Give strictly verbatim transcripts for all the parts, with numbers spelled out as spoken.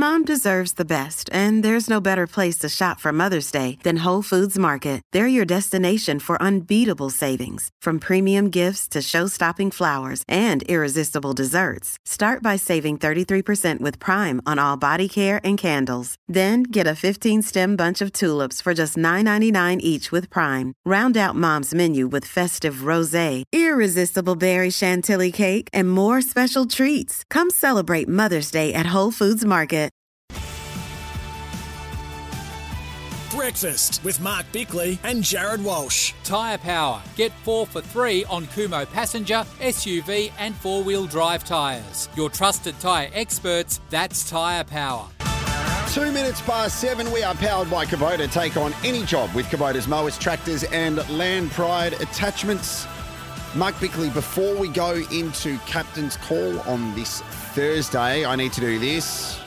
Mom deserves the best, and there's no better place to shop for Mother's Day than Whole Foods Market. They're your destination for unbeatable savings, from premium gifts to show-stopping flowers and irresistible desserts. Start by saving thirty-three percent with Prime on all body care and candles. Then get a fifteen-stem bunch of tulips for just nine ninety-nine each with Prime. Round out Mom's menu with festive rosé, irresistible berry chantilly cake, and more special treats. Come celebrate Mother's Day at Whole Foods Market. Breakfast with Mark Bickley and Jared Walsh. Tyre Power. Get four for three on Kumho passenger, S U V and four-wheel drive tyres. Your trusted tyre experts, that's Tyre Power. Two minutes past seven, we are powered by Kubota. Take on any job with Kubota's mowers, tractors and Land Pride attachments. Mark Bickley, before we go into Captain's Call on this Thursday, I need to do this.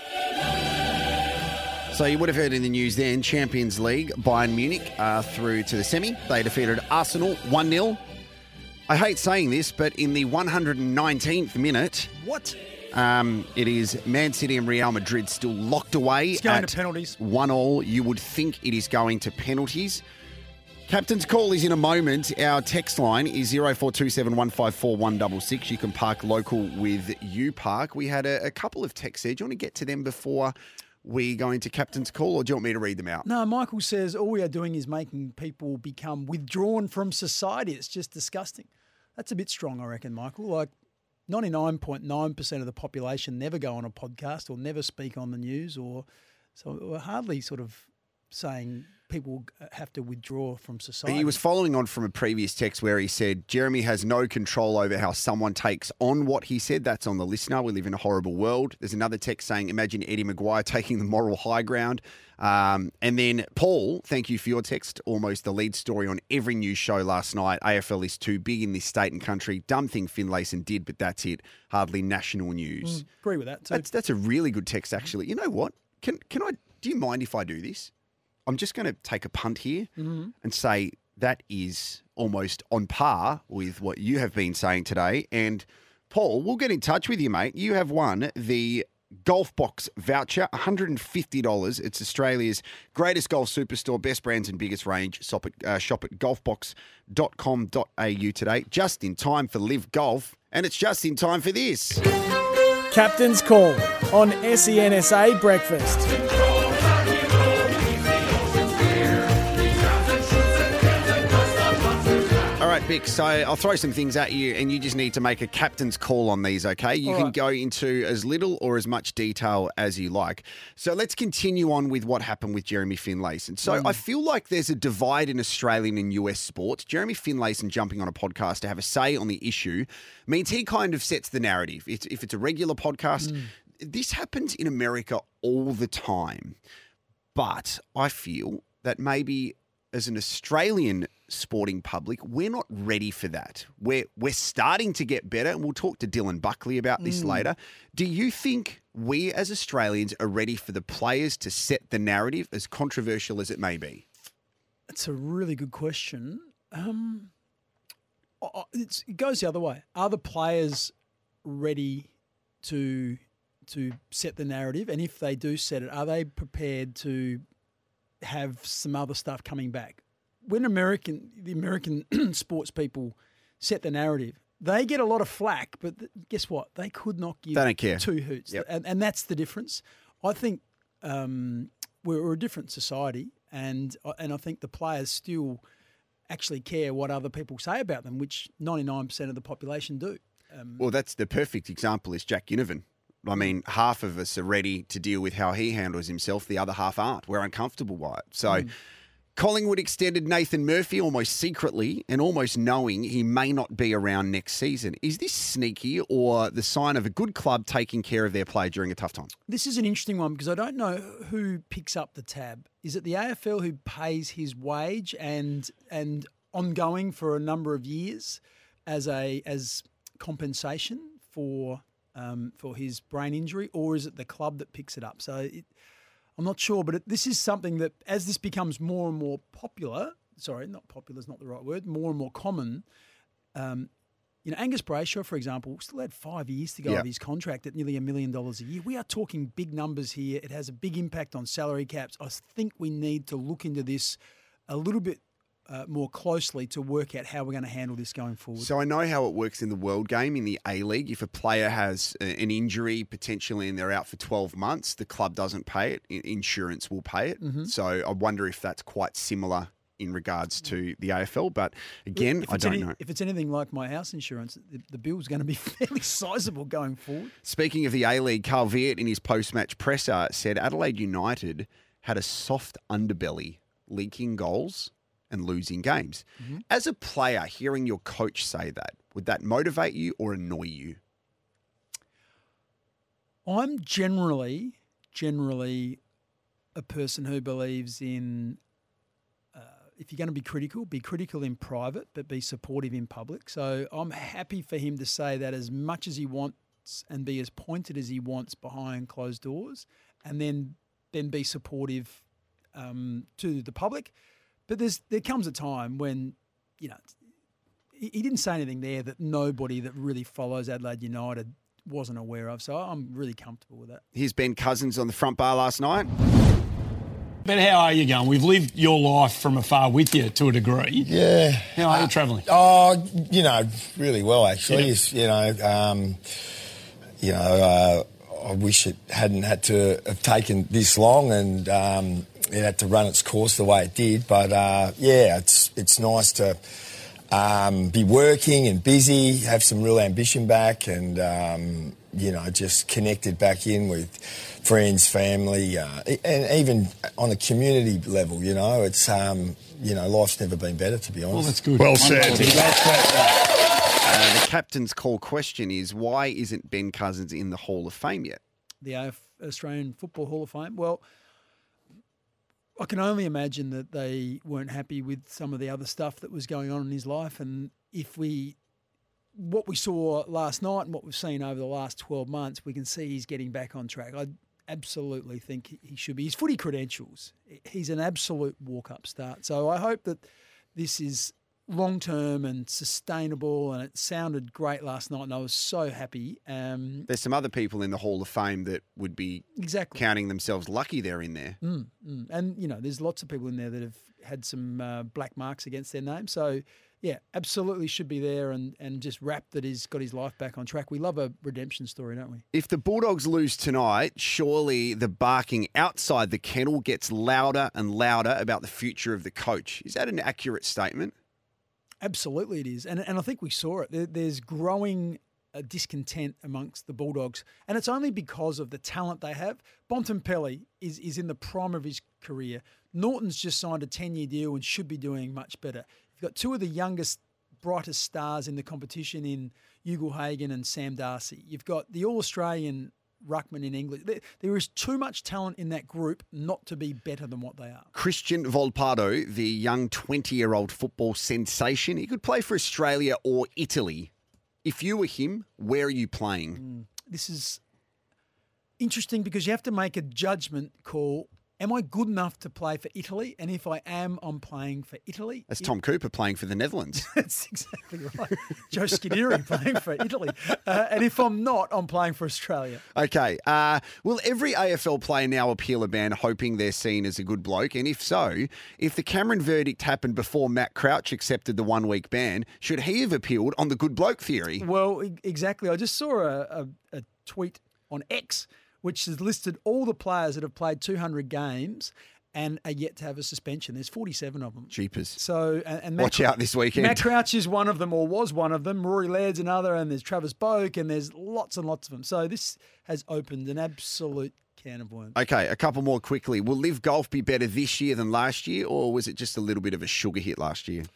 So you would have heard in the news then, Champions League, Bayern Munich are through to the semi. They defeated Arsenal one nil. I hate saying this, but in the one hundred nineteenth minute... What? Um, it is Man City and Real Madrid still locked away. It's going at to penalties. One all. You would think it is going to penalties. Captain's Call is in a moment. Our text line is zero four two seven one five four one six six. You can park local with U Park. We had a, a couple of texts there. Do you want to get to them before we go into Captain's Call, or do you want me to read them out? No, Michael says all we are doing is making people become withdrawn from society. It's just disgusting. That's a bit strong, I reckon, Michael. Like ninety-nine point nine percent of the population never go on a podcast or never speak on the news, or so we're hardly sort of saying people have to withdraw from society. He was following on from a previous text where he said Jeremy has no control over how someone takes on what he said. That's on the listener. We live in a horrible world. There's another text saying, imagine Eddie Maguire taking the moral high ground. Um, and then Paul, thank you for your text. Almost the lead story on every news show last night. A F L is too big in this state and country. Dumb thing Finlayson did, but that's it. Hardly national news. Mm, agree with that too. That's, that's a really good text, actually. You know what? Can can I? Do you mind if I do this? I'm just going to take a punt here mm-hmm. and say that is almost on par with what you have been saying today. And Paul, we'll get in touch with you, mate. You have won the Golf Box voucher, one hundred fifty dollars. It's Australia's greatest golf superstore, best brands and biggest range. Shop at, uh, shop at golf box dot com dot a u today. Just in time for Live Golf, and it's just in time for this. Captain's Call on S E N S A Breakfast. All right, Vic, so I'll throw some things at you and you just need to make a captain's call on these, okay? You All can right. go into as little or as much detail as you like. So let's continue on with what happened with Jeremy Finlayson. So Mm. I feel like there's a divide in Australian and U S sports. Jeremy Finlayson jumping on a podcast to have a say on the issue means he kind of sets the narrative. It's, if it's a regular podcast, Mm. this happens in America all the time. But I feel that maybe as an Australian sporting public, we're not ready for that. We're, we're starting to get better, and we'll talk to Dylan Buckley about this Mm. later. Do you think we as Australians are ready for the players to set the narrative, as controversial as it may be? That's a really good question. Um, I- I- it's, it goes the other way. Are the players ready to to set the narrative? And if they do set it, are they prepared to have some other stuff coming back? When American the American sports people set the narrative, they get a lot of flack, but th- guess what? They could not give They don't care. two hoots. Yep. And, and that's the difference. I think um, we're, we're a different society, and and I think the players still actually care what other people say about them, which ninety-nine percent of the population do. Um, Well, that's the perfect example is Jack Ginnivan. I mean, half of us are ready to deal with how he handles himself. The other half aren't. We're uncomfortable by it. So Mm. Collingwood extended Nathan Murphy almost secretly and almost knowing he may not be around next season. Is this sneaky or the sign of a good club taking care of their play during a tough time? This is an interesting one because I don't know who picks up the tab. Is it the A F L who pays his wage and and ongoing for a number of years as a as compensation for um, for his brain injury, or is it the club that picks it up? So it, I'm not sure, but it, this is something that as this becomes more and more popular, sorry, not popular is not the right word, more and more common, um, You know, Angus Brayshaw, for example, still had five years to go Yep. of his contract at nearly a million dollars a year. We are talking big numbers here. It has a big impact on salary caps. I think we need to look into this a little bit uh, more closely to work out how we're going to handle this going forward. So I know how it works in the world game, in the A-League. If a player has a- an injury potentially and they're out for twelve months, the club doesn't pay it. I- Insurance will pay it. Mm-hmm. So I wonder if that's quite similar in regards to the A F L. But again, If I it's don't any- know. If it's anything like my house insurance, the, the bill's going to be fairly sizable going forward. Speaking of the A-League, Carl Viet in his post-match presser said Adelaide United had a soft underbelly, leaking goals and losing games. Mm-hmm. As a player, hearing your coach say that, would that motivate you or annoy you? I'm generally, generally a person who believes in uh, if you're going to be critical, be critical in private, but be supportive in public. So I'm happy for him to say that as much as he wants and be as pointed as he wants behind closed doors, and then then be supportive um, to the public. But there's there comes a time when, you know, he, he didn't say anything there that nobody that really follows Adelaide United wasn't aware of. So I'm really comfortable with that. Here's Ben Cousins on the front bar last night. Ben, how are you going? We've lived your life from afar with you to a degree. Yeah. How are you travelling? Oh, you know, really well, actually. Yeah. It's, you know, um, you know, uh, I wish it hadn't had to have taken this long and um, it had to run its course the way it did. But, uh, yeah, it's it's nice to um, be working and busy, have some real ambition back and, um, you know, just connected back in with friends, family, uh, and even on a community level, you know, it's, um, you know, life's never been better, to be honest. Well, that's good. Well said. Uh, the captain's call question is, why isn't Ben Cousins in the Hall of Fame yet? The A F Australian Football Hall of Fame. Well, I can only imagine that they weren't happy with some of the other stuff that was going on in his life. And if we, what we saw last night and what we've seen over the last twelve months, we can see he's getting back on track. I absolutely think he should be. His footy credentials, he's an absolute walk-up start. So I hope that this is long-term and sustainable, and it sounded great last night, and I was so happy. Um, There's some other people in the Hall of Fame that would be exactly. counting themselves lucky they're in there. Mm, mm. And, you know, there's lots of people in there that have had some uh, black marks against their name. So, yeah, absolutely should be there and, and just wrapped that he's got his life back on track. We love a redemption story, don't we? If the Bulldogs lose tonight, surely the barking outside the kennel gets louder and louder about the future of the coach. Is that an accurate statement? Absolutely it is. And and I think we saw it. There, there's growing uh, discontent amongst the Bulldogs. And it's only because of the talent they have. Bontempelli is, is in the prime of his career. Norton's just signed a ten-year deal and should be doing much better. You've got two of the youngest, brightest stars in the competition in Hugo Hagen and Sam Darcy. You've got the All-Australian ruckman in England. There, there is too much talent in that group not to be better than what they are. Christian Volpato, the young twenty-year-old football sensation, he could play for Australia or Italy. If you were him, where are you playing? Mm. This is interesting because you have to make a judgment call. Am I good enough to play for Italy? And if I am, I'm playing for Italy. That's Tom Cooper playing for the Netherlands. That's exactly right. Joe Scuderi playing for Italy. Uh, and if I'm not, I'm playing for Australia. Okay. Uh, will every A F L player now appeal a ban hoping they're seen as a good bloke? And if so, if the Cameron verdict happened before Matt Crouch accepted the one-week ban, should he have appealed on the good bloke theory? Well, e- exactly. I just saw a, a, a tweet on X which has listed all the players that have played two hundred games and are yet to have a suspension. There's forty-seven of them. Jeepers. So, and, and Matt Watch out this weekend. Matt Crouch is one of them, or was one of them. Rory Laird's another, and there's Travis Boak, and there's lots and lots of them. So this has opened an absolute can of worms. Okay, a couple more quickly. Will Live Golf be better this year than last year, or was it just a little bit of a sugar hit last year?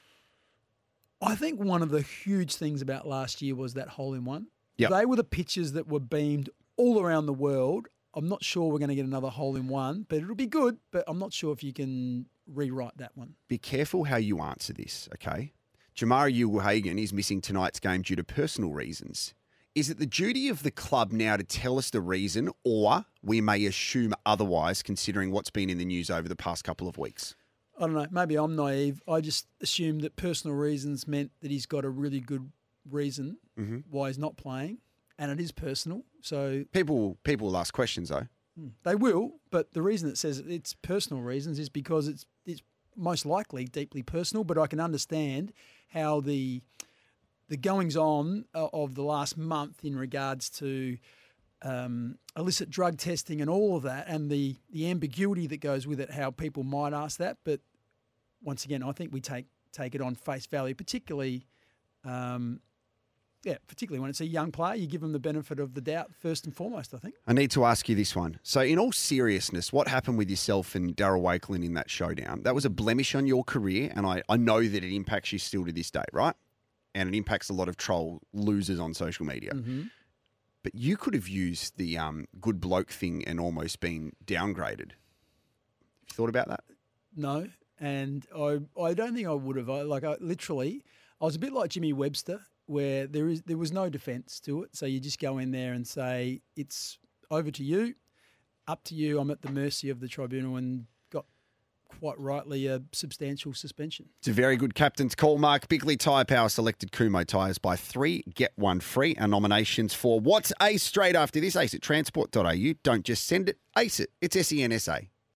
I think one of the huge things about last year was that hole-in-one. Yep. They were the pitches that were beamed all around the world. I'm not sure we're going to get another hole-in-one, but it'll be good, but I'm not sure if you can rewrite that one. Be careful how you answer this, okay? Jamari Ugle-Hagan is missing tonight's game due to personal reasons. Is it the duty of the club now to tell us the reason, or we may assume otherwise considering what's been in the news over the past couple of weeks? I don't know. Maybe I'm naive. I just assumed that personal reasons meant that he's got a really good reason Mm-hmm. why he's not playing, and it is personal. So People people will ask questions, though. they will, but the reason it says it's personal reasons is because it's it's most likely deeply personal. But I can understand how the the goings on of the last month in regards to um, illicit drug testing and all of that, and the the ambiguity that goes with it, how people might ask that. But once again, I think we take take it on face value, particularly. Um, Yeah, particularly when it's a young player, you give them the benefit of the doubt first and foremost, I think. I need to ask you this one. So in all seriousness, what happened with yourself and Darryl Wakelin in that showdown? That was a blemish on your career, and I, I know that it impacts you still to this day, right? And it impacts a lot of troll losers on social media. Mm-hmm. But you could have used the um, good bloke thing and almost been downgraded. Have you thought about that? No, and I I don't think I would have. I, like, I literally, I was a bit like Jimmy Webster, where there is there was no defence to it. So you just go in there and say, it's over to you, up to you. I'm at the mercy of the tribunal, and got quite rightly a substantial suspension. It's a very good captain's call, Mark. Bickley Tyre Power selected Kumo tyres by three, get one free. Our nominations for What's Ace straight after this, ace at transport dot a u. Don't just send it, ace it. It's S E N S A.